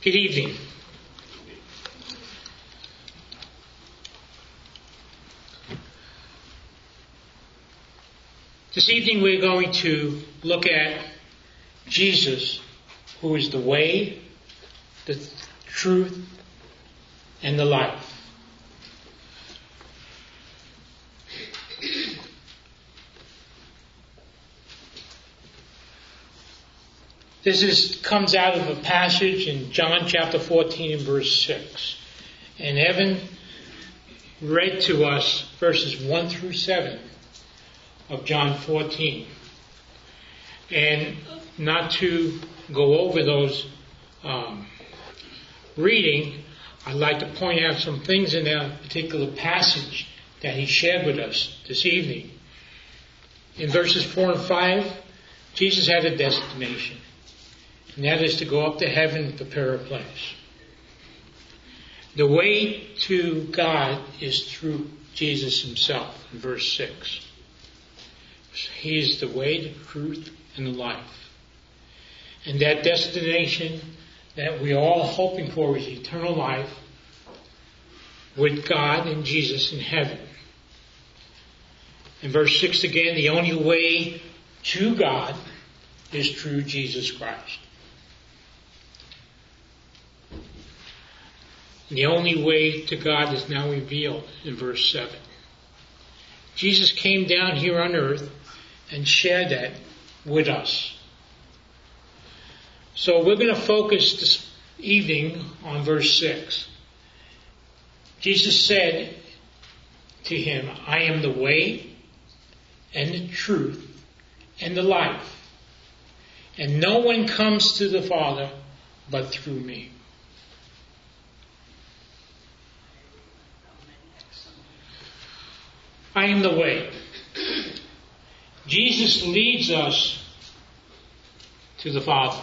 Good evening. This evening we're going to look at Jesus, who is the way, the truth, and the life. This comes out of a passage in John chapter 14 and verse 6. And Evan read to us verses 1 through 7 of John 14. And not to go over those reading, I'd like to point out some things in that particular passage that he shared with us this evening. In verses 4 and 5, Jesus had a destination. And that is to go up to heaven and prepare a place. The way to God is through Jesus himself, in verse 6. He is the way, the truth, and the life. And that destination that we are all hoping for is eternal life with God and Jesus in heaven. In verse 6 again, the only way to God is through Jesus Christ. The only way to God is now revealed in verse 7. Jesus came down here on earth and shared that with us. So we're going to focus this evening on verse 6. Jesus said to him, I am the way and the truth and the life. And no one comes to the Father but through me. I am the way. Jesus leads us to the Father.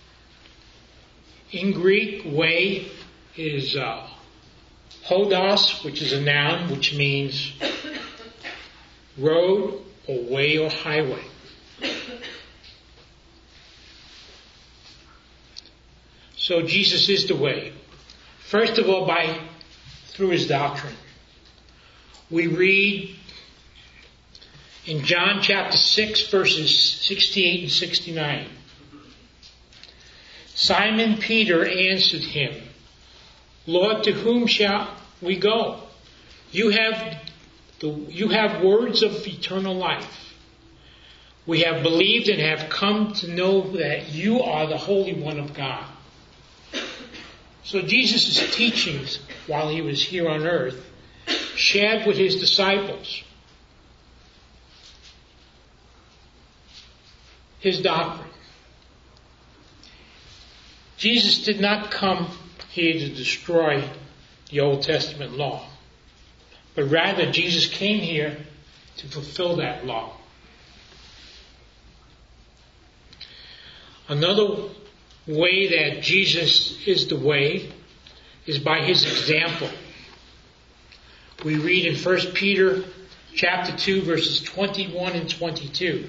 In Greek, way is hodos, which is a noun, which means road or way or highway. So Jesus is the way. First of all, through his doctrine. We read in John chapter 6 verses 68 and 69. Simon Peter answered him, Lord, to whom shall we go? You have words of eternal life. We have believed and have come to know that you are the Holy One of God. So Jesus' teachings while he was here on earth shared with his disciples his doctrine. Jesus did not come here to destroy the Old Testament law, but rather Jesus came here to fulfill that law. Another way that Jesus is the way is by his example. We read in 1 Peter chapter 2 verses 21 and 22.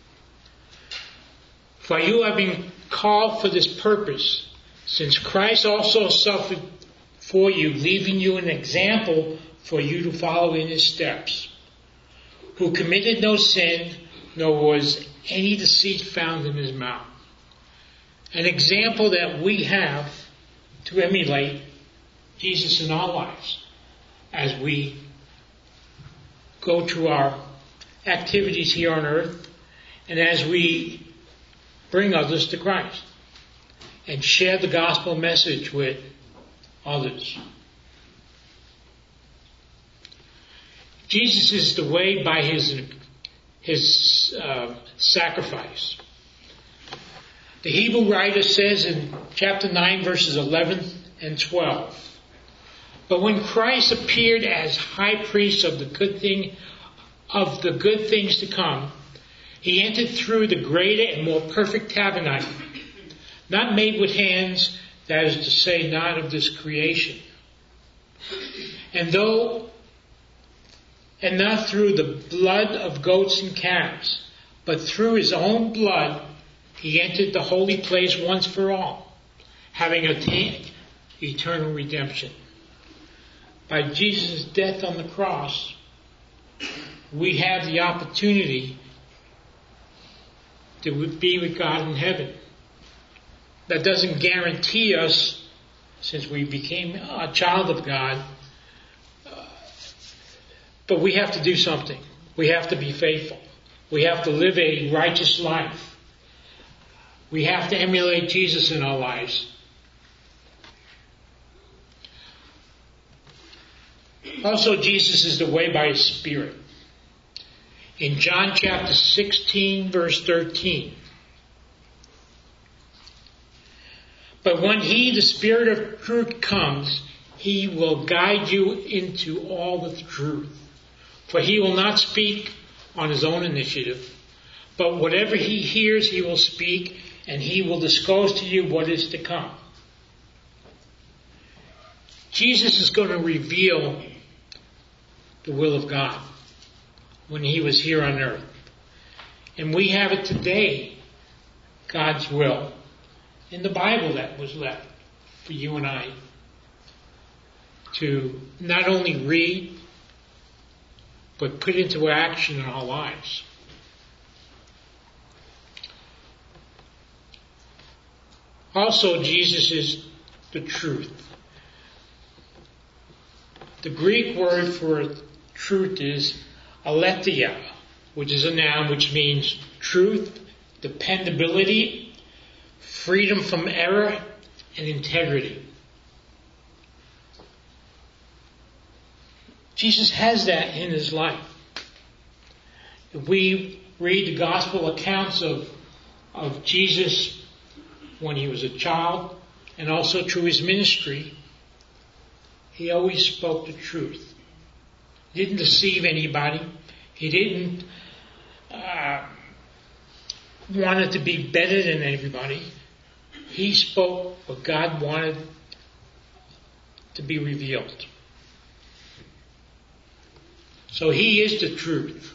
For you have been called for this purpose, since Christ also suffered for you, leaving you an example for you to follow in his steps, who committed no sin, nor was any deceit found in his mouth. An example that we have to emulate Jesus in our lives as we go to our activities here on earth and as we bring others to Christ and share the gospel message with others. Jesus is the way by his sacrifice. The Hebrew writer says in chapter 9 verses 11 and 12, but when Christ appeared as high priest of the good things to come, he entered through the greater and more perfect tabernacle, not made with hands, that is to say, not of this creation. And not through the blood of goats and calves, but through his own blood, he entered the holy place once for all, having attained eternal redemption. By Jesus' death on the cross, we have the opportunity to be with God in heaven. That doesn't guarantee us, since we became a child of God, but we have to do something. We have to be faithful. We have to live a righteous life. We have to emulate Jesus in our lives. Also, Jesus is the way by His Spirit. In John chapter 16, verse 13. But when He, the Spirit of truth, comes, He will guide you into all the truth. For He will not speak on His own initiative, but whatever He hears, He will speak, and He will disclose to you what is to come. Jesus is going to reveal the will of God when He was here on earth. And we have it today, God's will, in the Bible that was left for you and I to not only read, but put into action in our lives. Also, Jesus is the truth. The Greek word for truth is aletheia, which is a noun which means truth, dependability, freedom from error, and integrity. Jesus has that in His life. If we read the gospel accounts of Jesus when He was a child, and also through His ministry, He always spoke the truth. He didn't deceive anybody. He didn't want it to be better than everybody. He spoke what God wanted to be revealed. So He is the truth.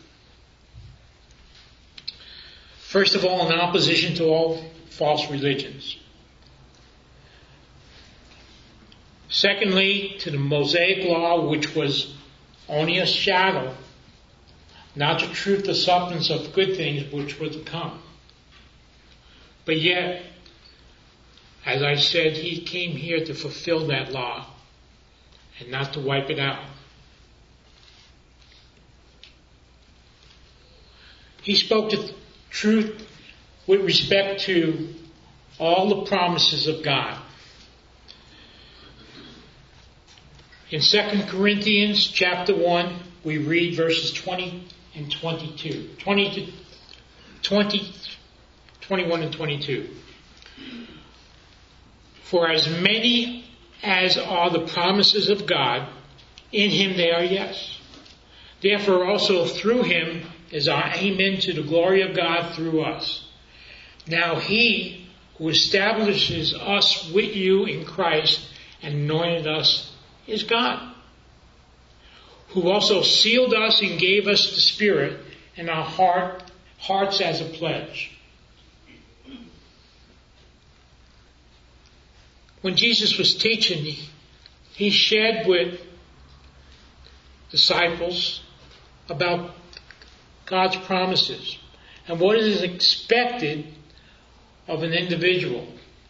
First of all, in opposition to all false religions. Secondly, to the Mosaic law, which was only a shadow, not the truth, the substance of good things which were to come. But yet, as I said, He came here to fulfill that law and not to wipe it out. He spoke the truth with respect to all the promises of God. In 2 Corinthians chapter 1, we read verses 20 and 22. 21 and 22. For as many as are the promises of God, in Him they are yes. Therefore also through Him is our amen to the glory of God through us. Now He who establishes us with you in Christ and anointed us is God, who also sealed us and gave us the Spirit in our hearts as a pledge. When Jesus was teaching, He shared with disciples about God's promises and what is expected of an individual.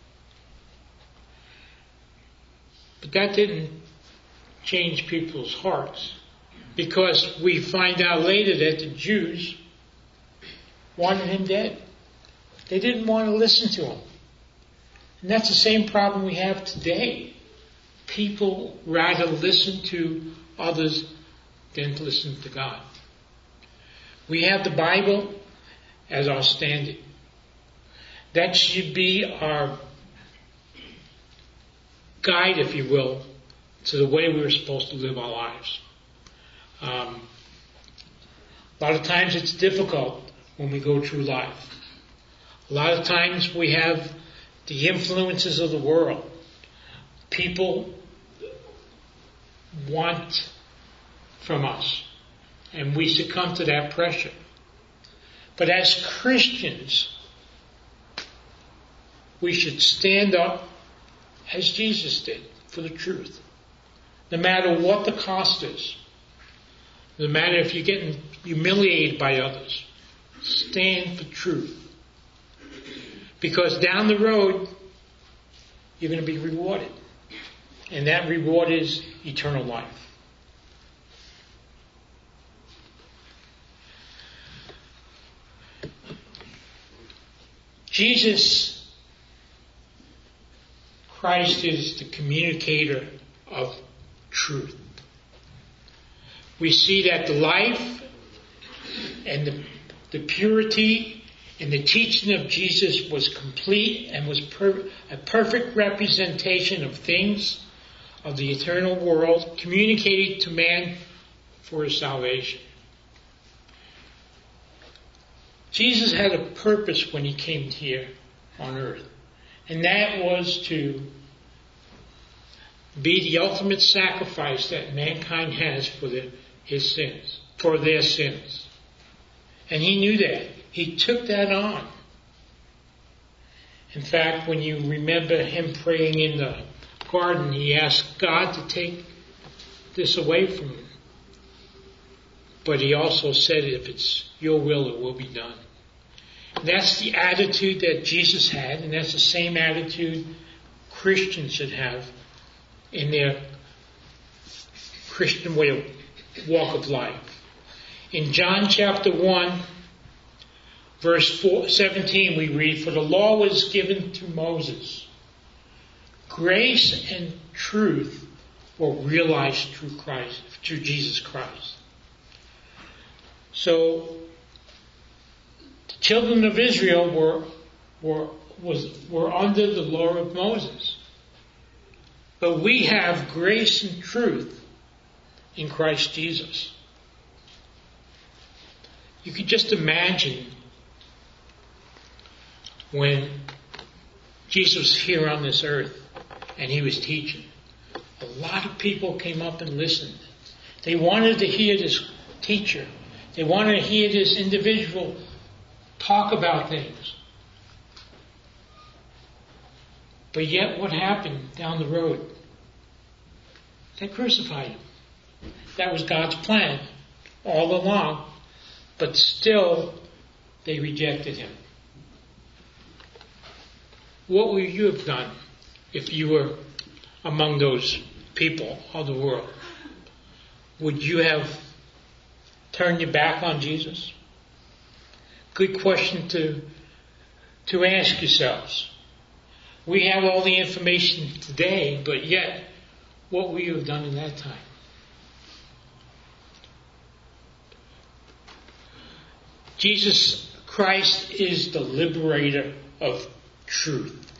But that didn't change people's hearts, because we find out later that the Jews wanted Him dead. They didn't want to listen to Him. And that's the same problem we have today. People rather listen to others than to listen to God. We have the Bible as our standard. That should be our guide, if you will, to the way we're supposed to live our lives. A lot of times it's difficult when we go through life. A lot of times we have the influences of the world. People want from us, and we succumb to that pressure. But as Christians, we should stand up as Jesus did for the truth. No matter what the cost is. No matter if you're getting humiliated by others. Stand for truth. Because down the road, you're going to be rewarded. And that reward is eternal life. Jesus Christ is the communicator of truth. We see that the life and the purity and the teaching of Jesus was complete and was a perfect representation of things of the eternal world communicated to man for his salvation. Jesus had a purpose when he came here on earth, and that was to be the ultimate sacrifice that mankind has for their sins. And he knew that. He took that on. In fact, when you remember him praying in the garden, he asked God to take this away from him. But he also said, if it's your will, it will be done. And that's the attitude that Jesus had, and that's the same attitude Christians should have in their Christian way of walk of life. In John chapter 1, verse 17, we read, "For the law was given to Moses. Grace and truth were realized through Jesus Christ." So, the children of Israel were under the law of Moses. But we have grace and truth in Christ Jesus. You could just imagine when Jesus was here on this earth and he was teaching. A lot of people came up and listened. They wanted to hear this teacher. They wanted to hear this individual talk about things. But yet what happened down the road? They crucified him. That was God's plan all along. But still, they rejected him. What would you have done if you were among those people of the world? Would you have turned your back on Jesus? Good question to ask yourselves. We have all the information today, but yet, what would you have done in that time? Jesus Christ is the liberator of truth.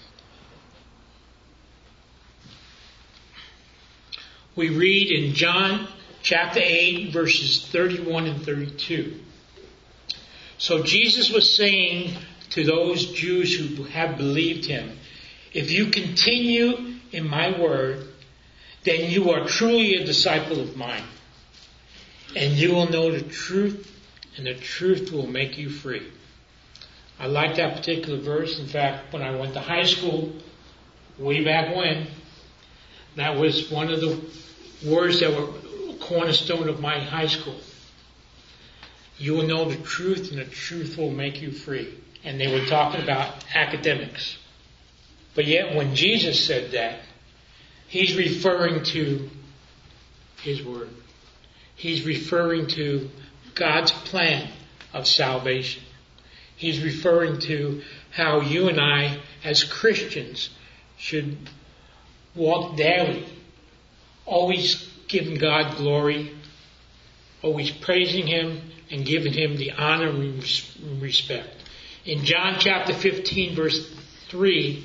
We read in John chapter 8, verses 31 and 32. So Jesus was saying to those Jews who have believed him, "If you continue in my word, then you are truly a disciple of mine. And you will know the truth, and the truth will make you free." I like that particular verse. In fact, when I went to high school, way back when, that was one of the words that were cornerstone of my high school. You will know the truth, and the truth will make you free. And they were talking about academics. But yet when Jesus said that, he's referring to his word. He's referring to God's plan of salvation. He's referring to how you and I, as Christians, should walk daily, always giving God glory, always praising him and giving him the honor and respect. In John chapter 15, verse 3,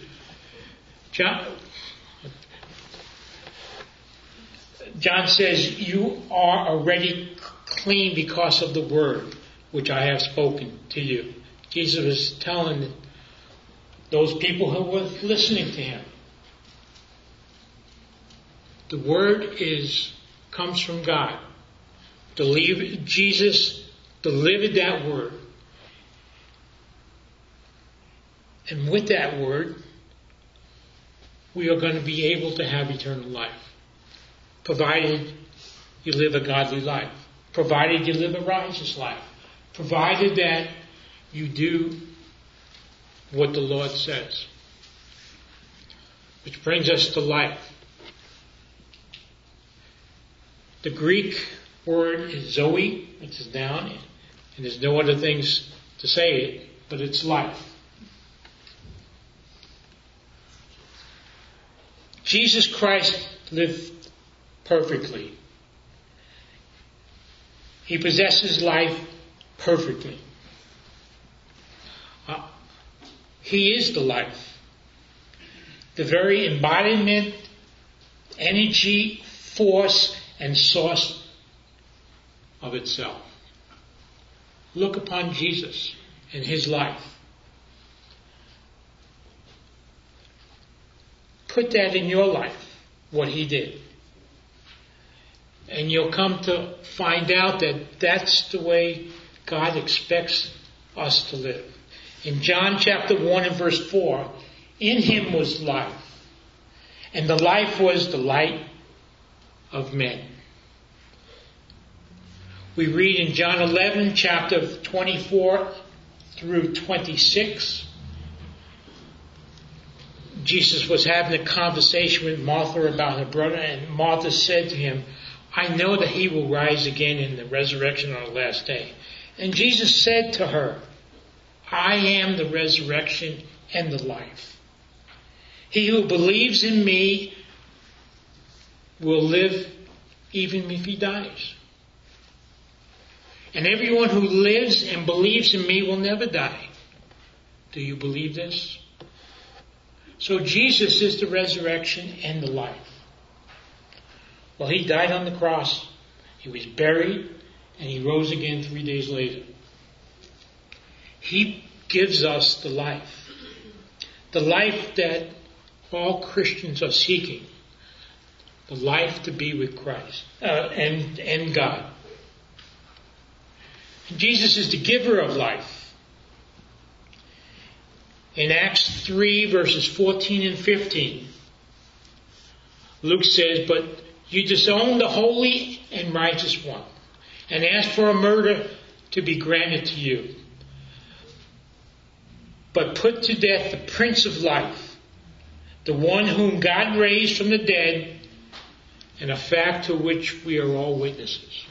John says, "You are already clean because of the word which I have spoken to you." Jesus was telling those people who were listening to him. The word comes from God. Jesus delivered that word. And with that word, we are going to be able to have eternal life, provided you live a godly life, provided you live a righteous life, provided that you do what the Lord says. Which brings us to life. The Greek word is Zoe, which is noun, and there's no other things to say it, but it's life. Jesus Christ lived perfectly. He possesses life perfectly. He is the life. The very embodiment, energy, force, and source of itself. Look upon Jesus and His life. Put that in your life, what He did. And you'll come to find out that that's the way God expects us to live. In John chapter 1 and verse 4, in Him was life, and the life was the light of men. We read in John 11, chapter 24 through 26, Jesus was having a conversation with Martha about her brother, and Martha said to Him, I know that he will rise again in the resurrection on the last day. And Jesus said to her, I am the resurrection and the life. He who believes in me will live even if he dies. And everyone who lives and believes in me will never die. Do you believe this? So Jesus is the resurrection and the life. Well, He died on the cross. He was buried and He rose again 3 days later. He gives us the life. The life that all Christians are seeking. The life to be with Christ and God. And Jesus is the giver of life. In Acts 3 verses 14 and 15, Luke says, but you disown the holy and righteous one, and ask for a murder to be granted to you. But put to death the Prince of Life, the one whom God raised from the dead, and a fact to which we are all witnesses.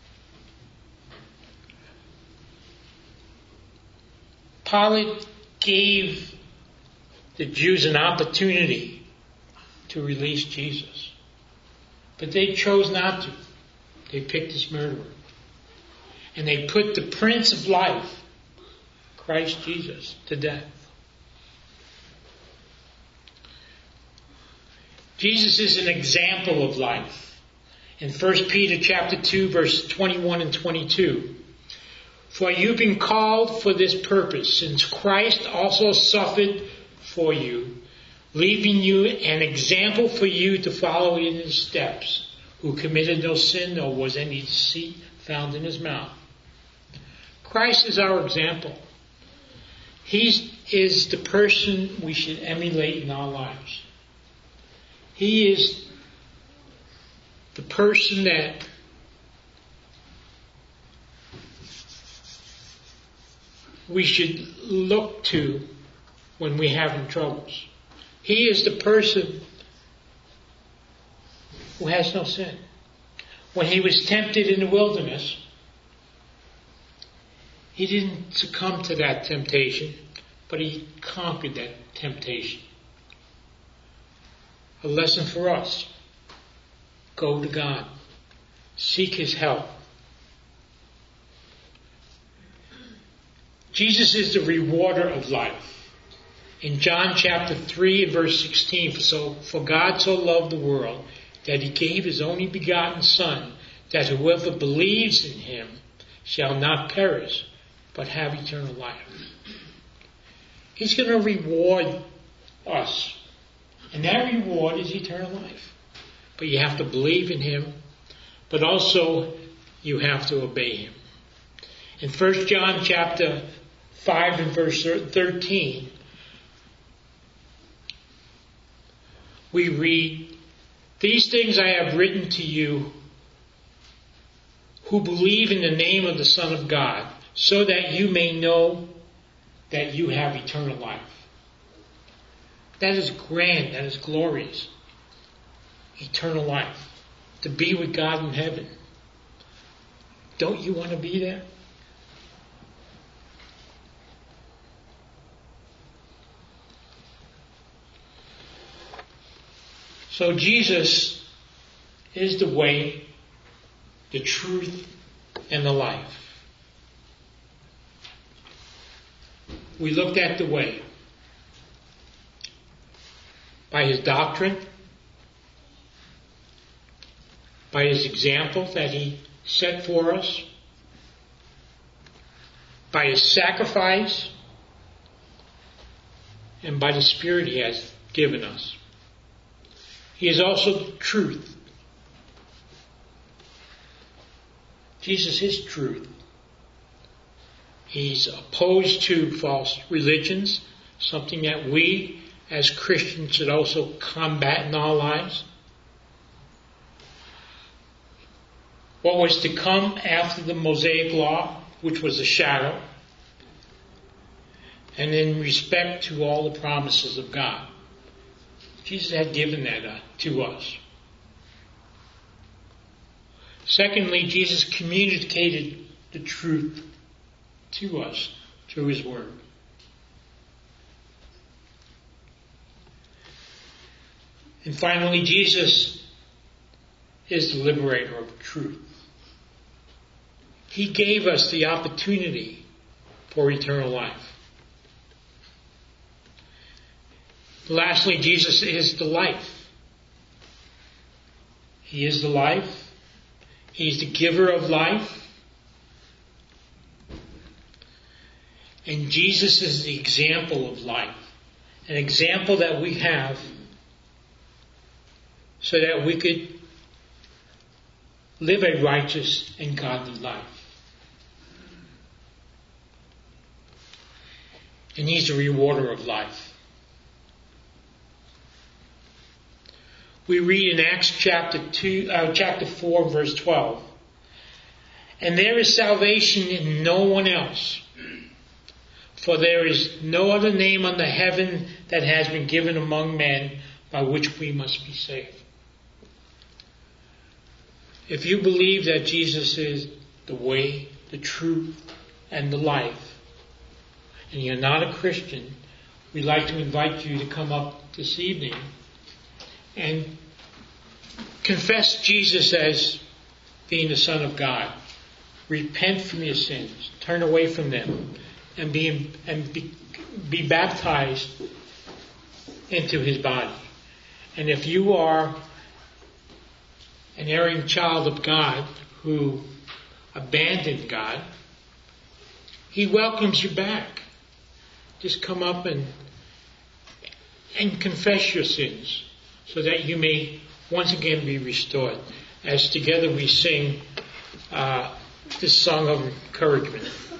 Pilate gave the Jews an opportunity to release Jesus. But they chose not to. They picked this murderer. And they put the Prince of Life, Christ Jesus, to death. Jesus is an example of life. In 1 Peter chapter 2, verse 21 and 22. For you've been called for this purpose, since Christ also suffered for you, leaving you an example for you to follow in His steps, who committed no sin, nor was any deceit found in His mouth. Christ is our example. He is the person we should emulate in our lives. He is the person that we should look to when we're having troubles. He is the person who has no sin. When He was tempted in the wilderness, He didn't succumb to that temptation, but He conquered that temptation. A lesson for us. Go to God. Seek His help. Jesus is the rewarder of life. In John chapter 3 and verse 16, for God so loved the world that He gave His only begotten Son, that whoever believes in Him shall not perish, but have eternal life. He's going to reward us. And that reward is eternal life. But you have to believe in Him, but also you have to obey Him. In 1 John chapter 5 and verse 13, we read, "These things I have written to you who believe in the name of the Son of God, so that you may know that you have eternal life." That is grand, that is glorious. Eternal life. To be with God in heaven. Don't you want to be there? So Jesus is the way, the truth, and the life. We looked at the way by his doctrine, by his example that he set for us, by his sacrifice, and by the Spirit he has given us. He is also the truth. Jesus is truth. He's opposed to false religions, something that we as Christians should also combat in our lives. What was to come after the Mosaic Law, which was a shadow, and in respect to all the promises of God. Jesus had given that to us. Secondly, Jesus communicated the truth to us through his word. And finally, Jesus is the liberator of truth. He gave us the opportunity for eternal life. Lastly, Jesus is the life. He is the life. He's the giver of life. And Jesus is the example of life. An example that we have so that we could live a righteous and godly life. And he's the rewarder of life. We read in Acts chapter 4, verse 12. "And there is salvation in no one else, for there is no other name under heaven that has been given among men by which we must be saved." If you believe that Jesus is the way, the truth, and the life, and you're not a Christian, we'd like to invite you to come up this evening and confess Jesus as being the Son of God. Repent from your sins, turn away from them, and be baptized into his body. And if you are an erring child of God who abandoned God, he welcomes you back. Just come up and confess your sins so that you may once again be restored. As together we sing this song of encouragement.